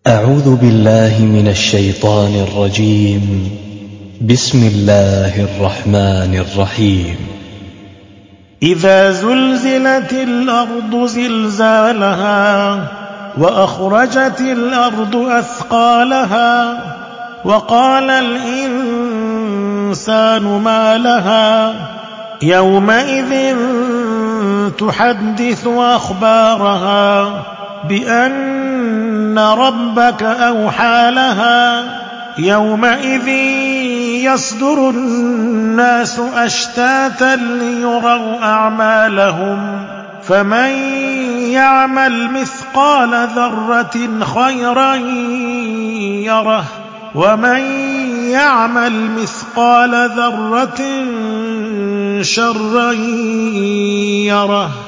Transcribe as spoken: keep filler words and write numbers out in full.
أعوذ بالله من الشيطان الرجيم. بسم الله الرحمن الرحيم. إذا زلزلت الأرض زلزالها وأخرجت الأرض أثقالها وقال الإنسان ما لها يومئذ تحدث أخبارها بأن ربك أوحى لها يومئذ يصدر الناس أشتاتا ليروا أعمالهم فمن يعمل مثقال ذرة خيرا يره ومن يعمل مثقال ذرة شرا يره.